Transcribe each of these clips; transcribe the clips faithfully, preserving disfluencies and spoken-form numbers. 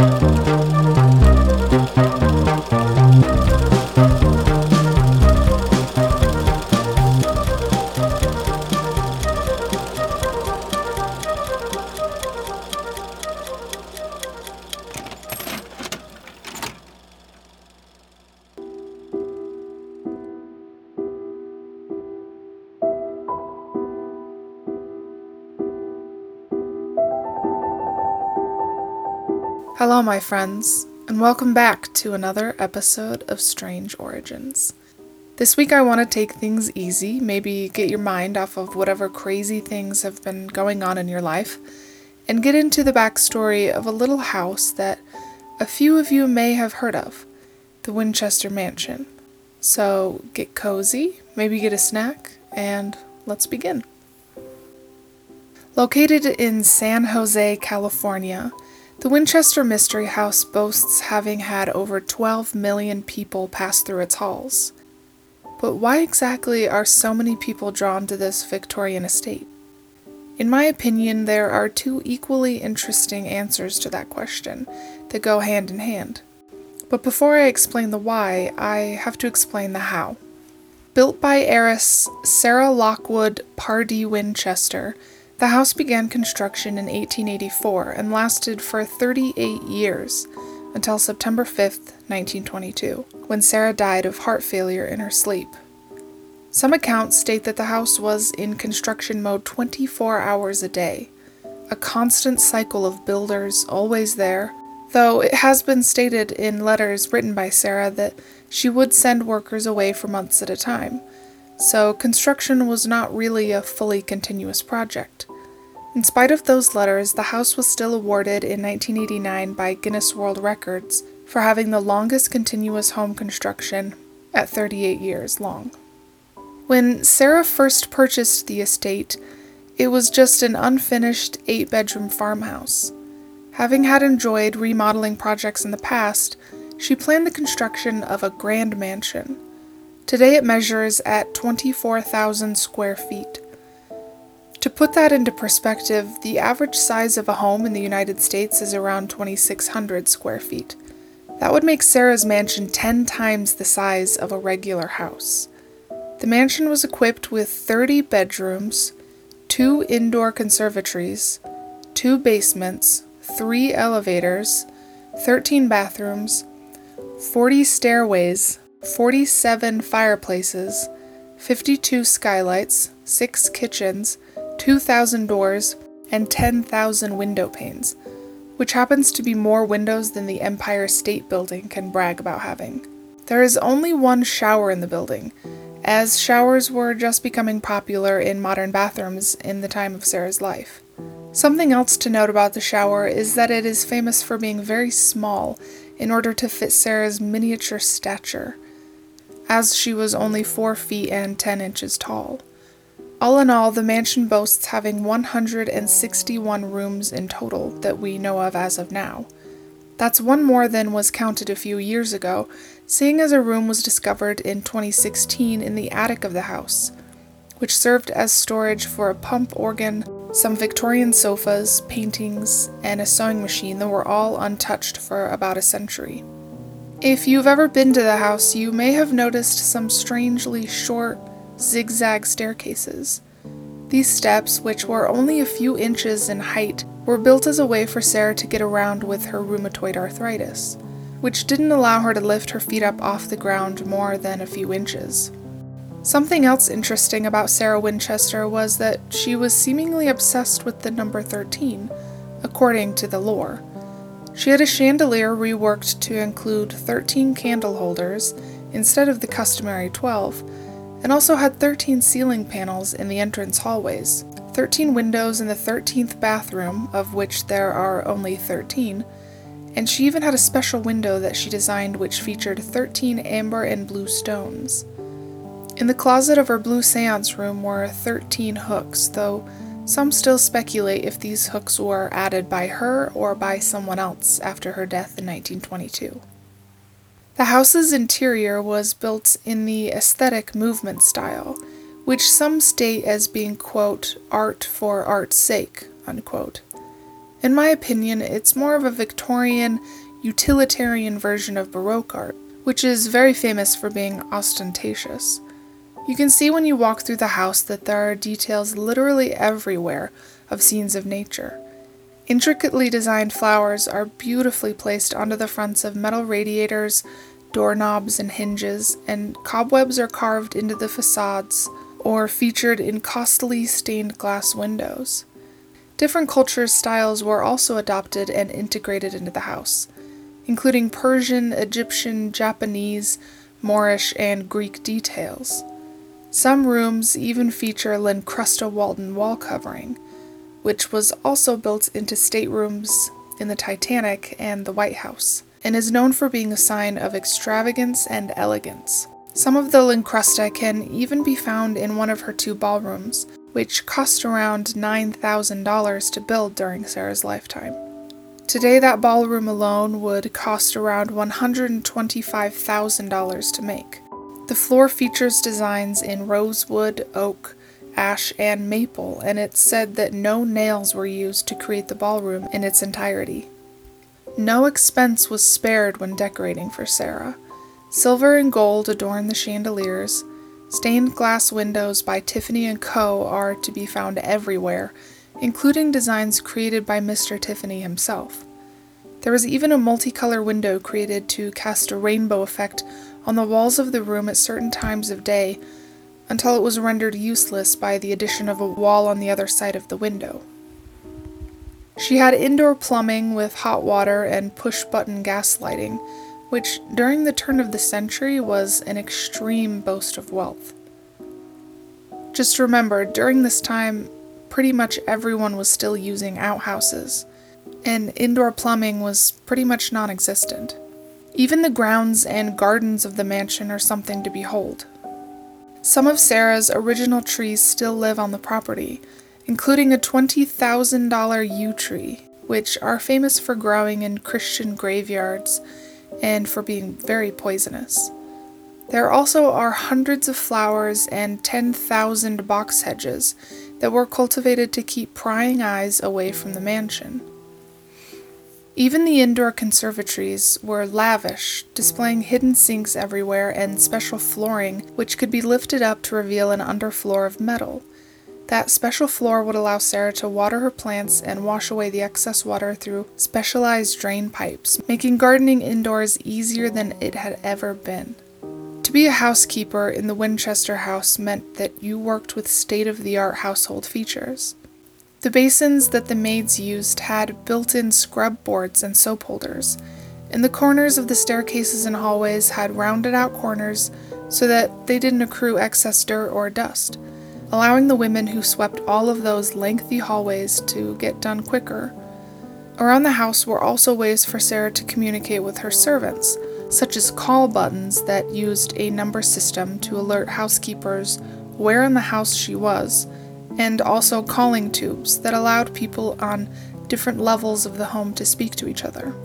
Hello, my friends, and welcome back to another episode of Strange Origins. This week I want to take things easy, maybe get your mind off of whatever crazy things have been going on in your life, and get into the backstory of a little house that a few of you may have heard of, the Winchester Mansion. So get cozy, maybe get a snack, and let's begin. Located in San Jose, California, the Winchester Mystery House boasts having had over twelve million people pass through its halls. But why exactly are so many people drawn to this Victorian estate? In my opinion, there are two equally interesting answers to that question that go hand in hand. But before I explain the why, I have to explain the how. Built by heiress Sarah Lockwood Pardee Winchester, the house began construction in eighteen eighty-four and lasted for thirty-eight years, until September fifth, nineteen twenty-two, when Sarah died of heart failure in her sleep. Some accounts state that the house was in construction mode twenty-four hours a day, a constant cycle of builders always there, though it has been stated in letters written by Sarah that she would send workers away for months at a time, so construction was not really a fully continuous project. In spite of those letters, the house was still awarded in nineteen eighty-nine by Guinness World Records for having the longest continuous home construction at thirty-eight years long. When Sarah first purchased the estate, it was just an unfinished eight-bedroom farmhouse. Having had enjoyed remodeling projects in the past, she planned the construction of a grand mansion. Today it measures at twenty-four thousand square feet. To put that into perspective, the average size of a home in the United States is around twenty-six hundred square feet. That would make Sarah's mansion ten times the size of a regular house. The mansion was equipped with thirty bedrooms, two indoor conservatories, two basements, three elevators, thirteen bathrooms, forty stairways, forty-seven fireplaces, fifty-two skylights, six kitchens, two thousand doors, and ten thousand window panes, which happens to be more windows than the Empire State Building can brag about having. There is only one shower in the building, as showers were just becoming popular in modern bathrooms in the time of Sarah's life. Something else to note about the shower is that it is famous for being very small in order to fit Sarah's miniature stature, as she was only four feet and ten inches tall. All in all, the mansion boasts having one hundred sixty-one rooms in total that we know of as of now. That's one more than was counted a few years ago, seeing as a room was discovered in twenty sixteen in the attic of the house, which served as storage for a pump organ, some Victorian sofas, paintings, and a sewing machine that were all untouched for about a century. If you've ever been to the house, you may have noticed some strangely short, zigzag staircases. These steps, which were only a few inches in height, were built as a way for Sarah to get around with her rheumatoid arthritis, which didn't allow her to lift her feet up off the ground more than a few inches. Something else interesting about Sarah Winchester was that she was seemingly obsessed with the number thirteen, according to the lore. She had a chandelier reworked to include thirteen candle holders instead of the customary twelve, and also had thirteen ceiling panels in the entrance hallways, thirteen windows in the thirteenth bathroom, of which there are only thirteen, and she even had a special window that she designed which featured thirteen amber and blue stones. In the closet of her blue seance room were thirteen hooks, though some still speculate if these hooks were added by her or by someone else after her death in nineteen twenty-two. The house's interior was built in the aesthetic movement style, which some state as being, quote, art for art's sake, unquote. In my opinion, it's more of a Victorian, utilitarian version of Baroque art, which is very famous for being ostentatious. You can see when you walk through the house that there are details literally everywhere of scenes of nature. Intricately designed flowers are beautifully placed onto the fronts of metal radiators, doorknobs, and hinges, and cobwebs are carved into the facades or featured in costly stained glass windows. Different cultures' styles were also adopted and integrated into the house, including Persian, Egyptian, Japanese, Moorish, and Greek details. Some rooms even feature Lincrusta Walton wall covering, which was also built into staterooms in the Titanic and the White House, and is known for being a sign of extravagance and elegance. Some of the Lincrusta can even be found in one of her two ballrooms, which cost around nine thousand dollars to build during Sarah's lifetime. Today, that ballroom alone would cost around one hundred twenty-five thousand dollars to make. The floor features designs in rosewood, oak, ash, and maple, and it's said that no nails were used to create the ballroom in its entirety. No expense was spared when decorating for Sarah. Silver and gold adorn the chandeliers. Stained glass windows by Tiffany and Co. are to be found everywhere, including designs created by Mister Tiffany himself. There was even a multicolor window created to cast a rainbow effect on the walls of the room at certain times of day, until it was rendered useless by the addition of a wall on the other side of the window. She had indoor plumbing with hot water and push-button gas lighting, which during the turn of the century was an extreme boast of wealth. Just remember, during this time, pretty much everyone was still using outhouses, and indoor plumbing was pretty much non-existent. Even the grounds and gardens of the mansion are something to behold. Some of Sarah's original trees still live on the property, including a twenty thousand dollars yew tree, which are famous for growing in Christian graveyards and for being very poisonous. There also are hundreds of flowers and ten thousand box hedges that were cultivated to keep prying eyes away from the mansion. Even the indoor conservatories were lavish, displaying hidden sinks everywhere and special flooring which could be lifted up to reveal an underfloor of metal. That special floor would allow Sarah to water her plants and wash away the excess water through specialized drain pipes, making gardening indoors easier than it had ever been. To be a housekeeper in the Winchester house meant that you worked with state-of-the-art household features. The basins that the maids used had built-in scrub boards and soap holders, and the corners of the staircases and hallways had rounded-out corners so that they didn't accrue excess dirt or dust, allowing the women who swept all of those lengthy hallways to get done quicker. Around the house were also ways for Sarah to communicate with her servants, such as call buttons that used a number system to alert housekeepers where in the house she was, and also calling tubes that allowed people on different levels of the home to speak to each other.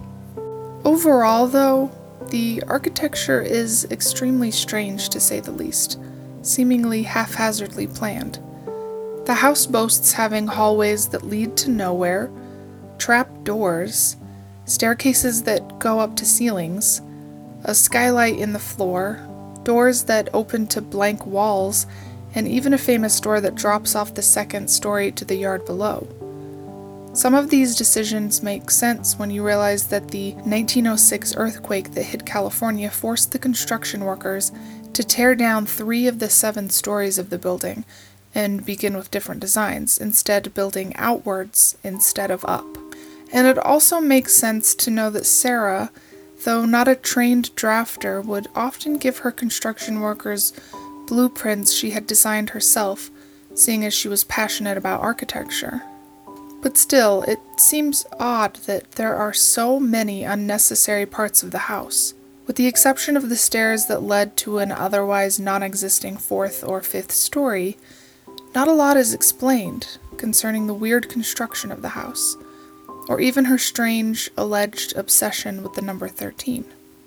Overall, though, the architecture is extremely strange to say the least, seemingly haphazardly planned. The house boasts having hallways that lead to nowhere, trap doors, staircases that go up to ceilings, a skylight in the floor, doors that open to blank walls, and even a famous door that drops off the second story to the yard below. Some of these decisions make sense when you realize that the nineteen oh six earthquake that hit California forced the construction workers to tear down three of the seven stories of the building and begin with different designs, instead building outwards instead of up. And it also makes sense to know that Sarah, though not a trained drafter, would often give her construction workers blueprints she had designed herself, seeing as she was passionate about architecture. But still, it seems odd that there are so many unnecessary parts of the house. With the exception of the stairs that led to an otherwise non-existing fourth or fifth story, not a lot is explained concerning the weird construction of the house, or even her strange, alleged obsession with the number thirteen.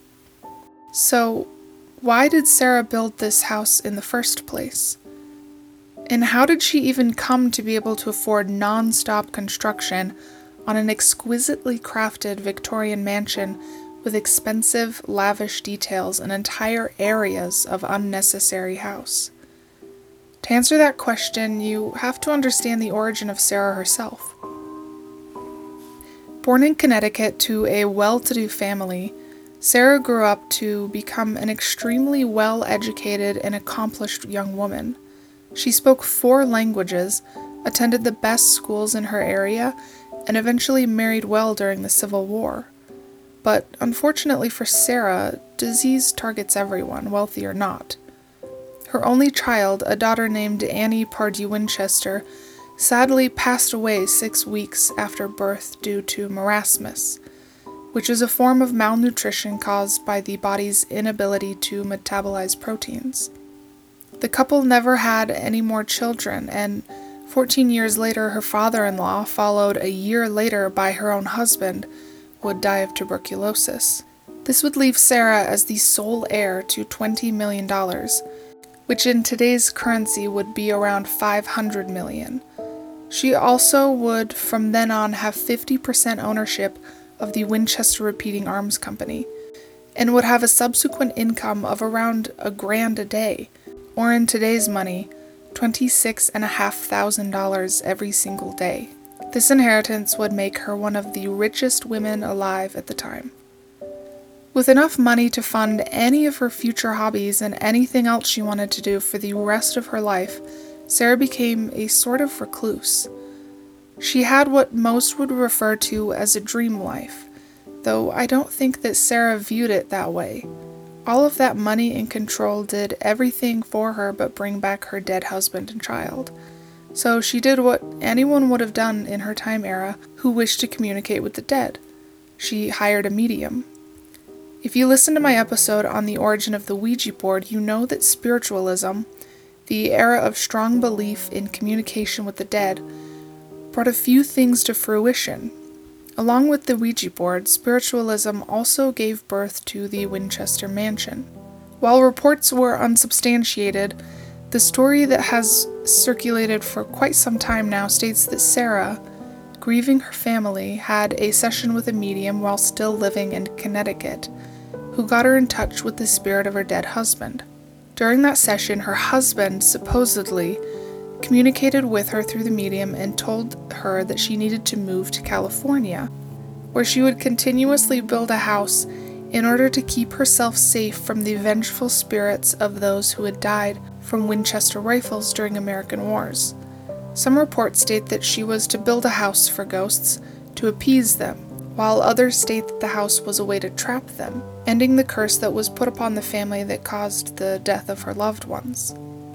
So, why did Sarah build this house in the first place? And how did she even come to be able to afford non-stop construction on an exquisitely crafted Victorian mansion with expensive, lavish details and entire areas of unnecessary house. To answer that question, you have to understand the origin of Sarah herself. Born in Connecticut to a well-to-do family, Sarah grew up to become an extremely well-educated and accomplished young woman. She spoke four languages, attended the best schools in her area, and eventually married well during the Civil War. But unfortunately for Sarah, disease targets everyone, wealthy or not. Her only child, a daughter named Annie Pardue Winchester, sadly passed away six weeks after birth due to marasmus, which is a form of malnutrition caused by the body's inability to metabolize proteins. The couple never had any more children, and fourteen years later her father-in-law, followed a year later by her own husband, would die of tuberculosis. This would leave Sarah as the sole heir to twenty million dollars, which in today's currency would be around five hundred million dollars. She also would from then on have fifty percent ownership of the Winchester Repeating Arms Company, and would have a subsequent income of around a grand a day, or in today's money, twenty-six and a half thousand dollars every single day. This inheritance would make her one of the richest women alive at the time. With enough money to fund any of her future hobbies and anything else she wanted to do for the rest of her life, Sarah became a sort of recluse. She had what most would refer to as a dream life, though I don't think that Sarah viewed it that way. All of that money and control did everything for her but bring back her dead husband and child. So she did what anyone would have done in her time era who wished to communicate with the dead. She hired a medium. If you listen to my episode on the origin of the Ouija board, you know that spiritualism, the era of strong belief in communication with the dead, brought a few things to fruition. Along with the Ouija board, spiritualism also gave birth to the Winchester Mansion. While reports were unsubstantiated, the story that has circulated for quite some time now states that Sarah, grieving her family, had a session with a medium while still living in Connecticut, who got her in touch with the spirit of her dead husband. During that session, her husband supposedly communicated with her through the medium and told her that she needed to move to California, where she would continuously build a house in order to keep herself safe from the vengeful spirits of those who had died from Winchester rifles during American wars. Some reports state that she was to build a house for ghosts to appease them, while others state that the house was a way to trap them, ending the curse that was put upon the family that caused the death of her loved ones.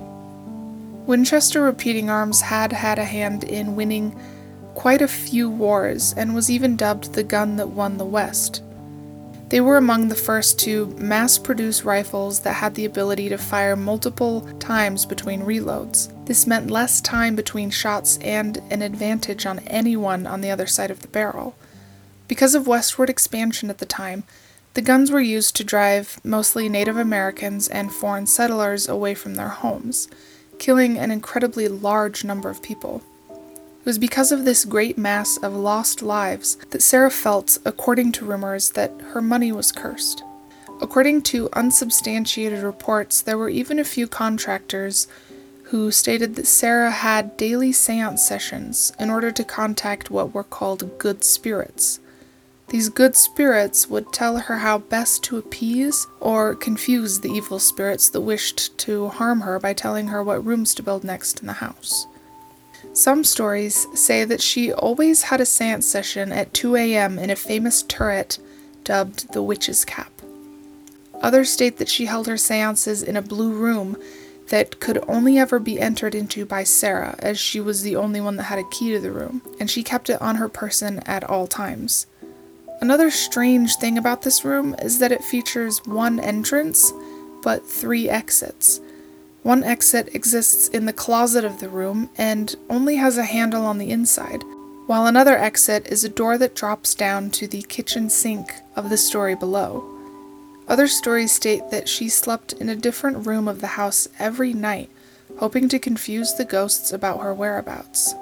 Winchester Repeating Arms had had a hand in winning quite a few wars and was even dubbed the gun that won the West. They were among the first to mass-produce rifles that had the ability to fire multiple times between reloads. This meant less time between shots and an advantage on anyone on the other side of the barrel. Because of westward expansion at the time, the guns were used to drive mostly Native Americans and foreign settlers away from their homes, killing an incredibly large number of people. It was because of this great mass of lost lives that Sarah felt, according to rumors, that her money was cursed. According to unsubstantiated reports, there were even a few contractors who stated that Sarah had daily seance sessions in order to contact what were called good spirits. These good spirits would tell her how best to appease or confuse the evil spirits that wished to harm her by telling her what rooms to build next in the house. Some stories say that she always had a seance session at two a.m. in a famous turret dubbed the Witch's Cap. Others state that she held her seances in a blue room that could only ever be entered into by Sarah, as she was the only one that had a key to the room, and she kept it on her person at all times. Another strange thing about this room is that it features one entrance, but three exits. One exit exists in the closet of the room and only has a handle on the inside, while another exit is a door that drops down to the kitchen sink of the story below. Other stories state that she slept in a different room of the house every night, hoping to confuse the ghosts about her whereabouts.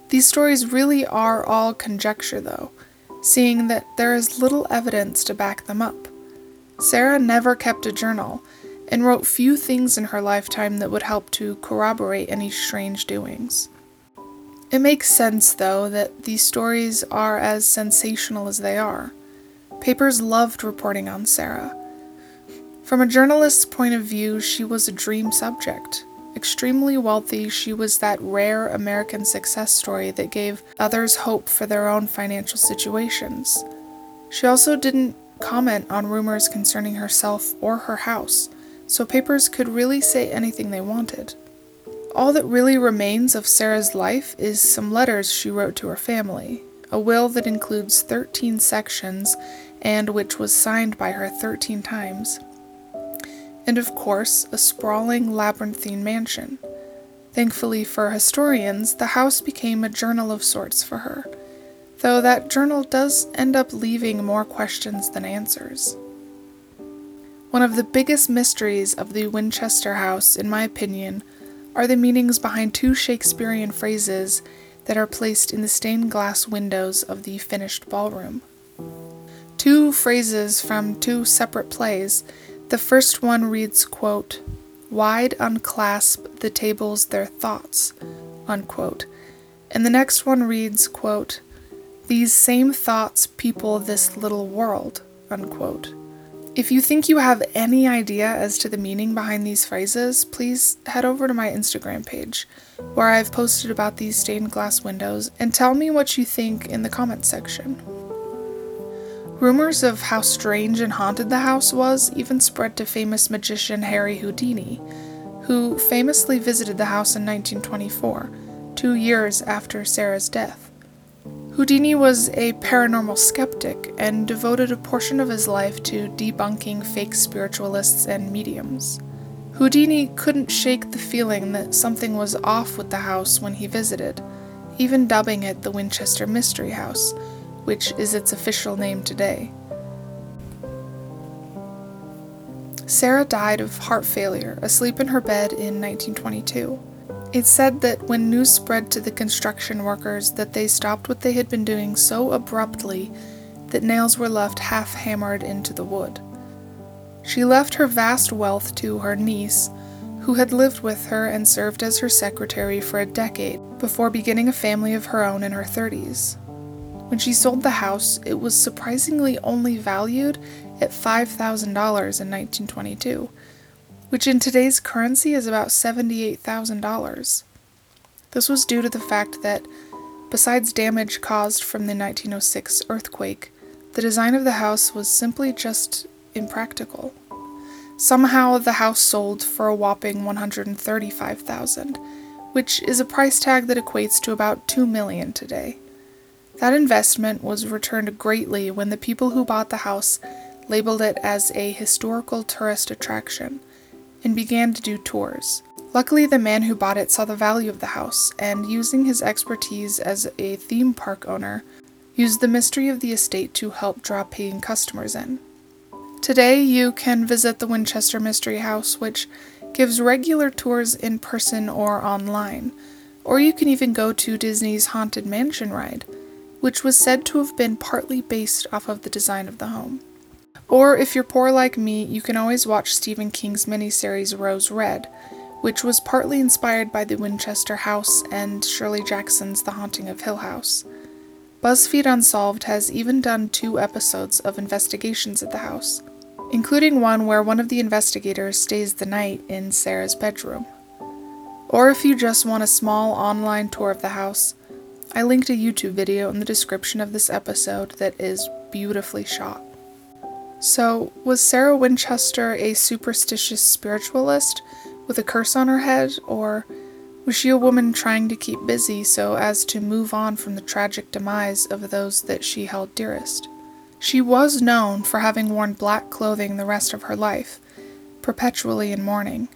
These stories really are all conjecture, though, seeing that there is little evidence to back them up. Sarah never kept a journal, and wrote few things in her lifetime that would help to corroborate any strange doings. It makes sense, though, that these stories are as sensational as they are. Papers loved reporting on Sarah. From a journalist's point of view, she was a dream subject. Extremely wealthy, she was that rare American success story that gave others hope for their own financial situations. She also didn't comment on rumors concerning herself or her house, so papers could really say anything they wanted. All that really remains of Sarah's life is some letters she wrote to her family, a will that includes thirteen sections and which was signed by her thirteen times, and of course, a sprawling labyrinthine mansion. Thankfully for historians, the house became a journal of sorts for her, though that journal does end up leaving more questions than answers. One of the biggest mysteries of the Winchester house, in my opinion, are the meanings behind two Shakespearean phrases that are placed in the stained glass windows of the finished ballroom. Two phrases from two separate plays. The first one reads, quote, "Wide unclasp the tables their thoughts," unquote. And the next one reads, quote, "These same thoughts people this little world," unquote. If you think you have any idea as to the meaning behind these phrases, please head over to my Instagram page, where I've posted about these stained glass windows, and tell me what you think in the comments section. Rumors of how strange and haunted the house was even spread to famous magician Harry Houdini, who famously visited the house in nineteen twenty-four, two years after Sarah's death. Houdini was a paranormal skeptic and devoted a portion of his life to debunking fake spiritualists and mediums. Houdini couldn't shake the feeling that something was off with the house when he visited, even dubbing it the Winchester Mystery House, which is its official name today. Sarah died of heart failure, asleep in her bed in nineteen twenty-two. It's said that when news spread to the construction workers that they stopped what they had been doing so abruptly that nails were left half-hammered into the wood. She left her vast wealth to her niece, who had lived with her and served as her secretary for a decade before beginning a family of her own in her thirties. When she sold the house, it was surprisingly only valued at five thousand dollars in nineteen twenty-two, which in today's currency is about seventy-eight thousand dollars. This was due to the fact that, besides damage caused from the nineteen oh six earthquake, the design of the house was simply just impractical. Somehow, the house sold for a whopping one hundred thirty-five thousand dollars, which is a price tag that equates to about two million dollars today. That investment was returned greatly when the people who bought the house labeled it as a historical tourist attraction and began to do tours. Luckily, the man who bought it saw the value of the house and, using his expertise as a theme park owner, used the mystery of the estate to help draw paying customers in. Today, you can visit the Winchester Mystery House, which gives regular tours in person or online, or you can even go to Disney's Haunted Mansion ride, which was said to have been partly based off of the design of the home. Or if you're poor like me, you can always watch Stephen King's miniseries Rose Red, which was partly inspired by the Winchester house and Shirley Jackson's The Haunting of Hill House. BuzzFeed Unsolved has even done two episodes of investigations at the house, including one where one of the investigators stays the night in Sarah's bedroom. Or if you just want a small online tour of the house, I linked a YouTube video in the description of this episode that is beautifully shot. So, was Sarah Winchester a superstitious spiritualist with a curse on her head, or was she a woman trying to keep busy so as to move on from the tragic demise of those that she held dearest? She was known for having worn black clothing the rest of her life, perpetually in mourning.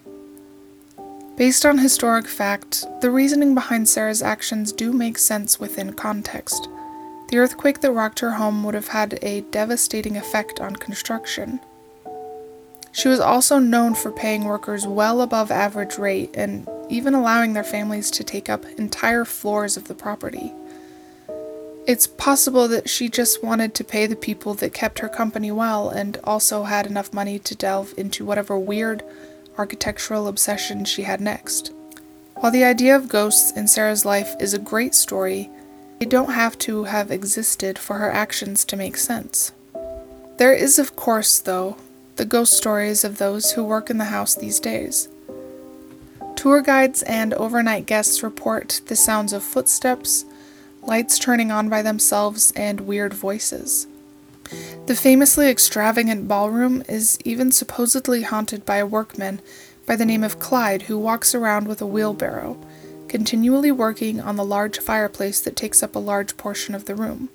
Based on historic fact, the reasoning behind Sarah's actions do make sense within context. The earthquake that rocked her home would have had a devastating effect on construction. She was also known for paying workers well above average rate and even allowing their families to take up entire floors of the property. It's possible that she just wanted to pay the people that kept her company well and also had enough money to delve into whatever weird architectural obsession she had next. While the idea of ghosts in Sarah's life is a great story, they don't have to have existed for her actions to make sense. There is, of course, though, the ghost stories of those who work in the house these days. Tour guides and overnight guests report the sounds of footsteps, lights turning on by themselves, and weird voices. The famously extravagant ballroom is even supposedly haunted by a workman by the name of Clyde who walks around with a wheelbarrow, continually working on the large fireplace that takes up a large portion of the room.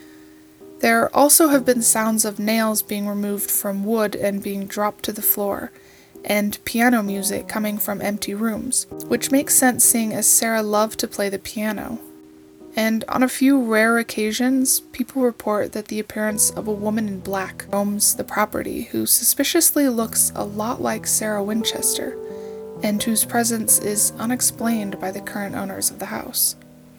There also have been sounds of nails being removed from wood and being dropped to the floor, and piano music coming from empty rooms, which makes sense seeing as Sarah loved to play the piano. And on a few rare occasions, people report that the appearance of a woman in black roams the property who suspiciously looks a lot like Sarah Winchester, and whose presence is unexplained by the current owners of the house.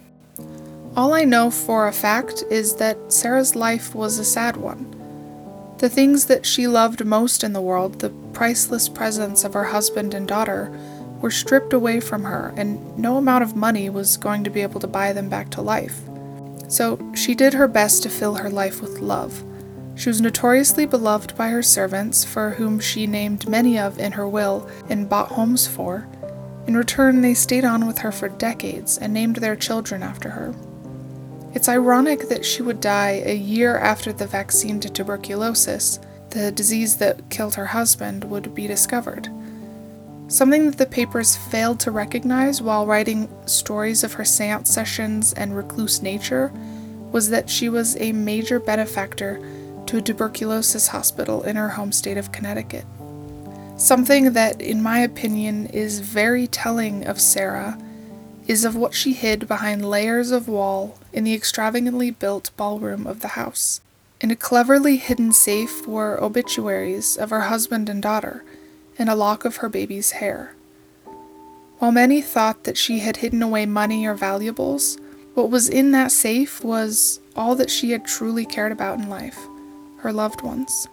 All I know for a fact is that Sarah's life was a sad one. The things that she loved most in the world, the priceless presence of her husband and daughter, were stripped away from her, and no amount of money was going to be able to buy them back to life. So she did her best to fill her life with love. She was notoriously beloved by her servants, for whom she named many of in her will and bought homes for. In return, they stayed on with her for decades and named their children after her. It's ironic that she would die a year after the vaccine to tuberculosis, the disease that killed her husband, would be discovered. Something that the papers failed to recognize while writing stories of her seance sessions and recluse nature was that she was a major benefactor to a tuberculosis hospital in her home state of Connecticut. Something that, in my opinion, is very telling of Sarah is of what she hid behind layers of wall in the extravagantly built ballroom of the house. In a cleverly hidden safe were obituaries of her husband and daughter, and a lock of her baby's hair. While many thought that she had hidden away money or valuables, what was in that safe was all that she had truly cared about in life, her loved ones.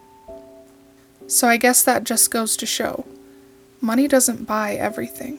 So I guess that just goes to show, money doesn't buy everything.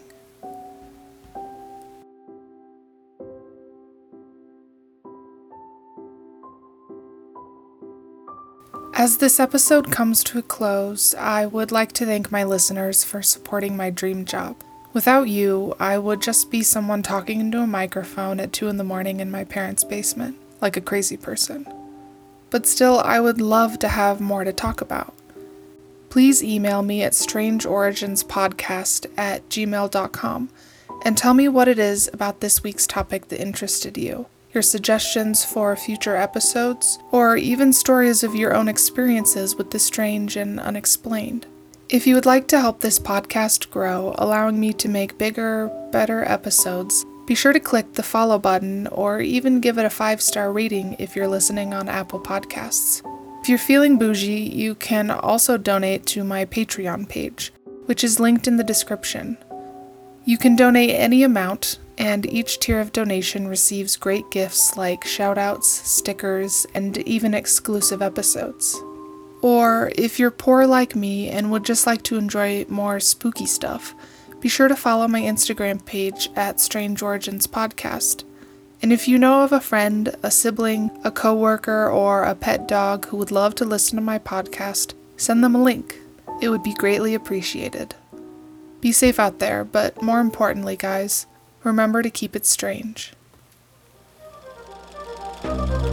As this episode comes to a close, I would like to thank my listeners for supporting my dream job. Without you, I would just be someone talking into a microphone at two in the morning in my parents' basement, like a crazy person. But still, I would love to have more to talk about. Please email me at strangeoriginspodcast at gmail dot com and tell me what it is about this week's topic that interested you. Your suggestions for future episodes, or even stories of your own experiences with the strange and unexplained. If you would like to help this podcast grow, allowing me to make bigger, better episodes, be sure to click the follow button or even give it a five-star rating if you're listening on Apple Podcasts. If you're feeling bougie, you can also donate to my Patreon page, which is linked in the description. You can donate any amount, and each tier of donation receives great gifts like shoutouts, stickers, and even exclusive episodes. Or, if you're poor like me and would just like to enjoy more spooky stuff, be sure to follow my Instagram page at Strange Origins Podcast. And if you know of a friend, a sibling, a coworker, or a pet dog who would love to listen to my podcast, send them a link. It would be greatly appreciated. Be safe out there, but more importantly, guys, remember to keep it strange.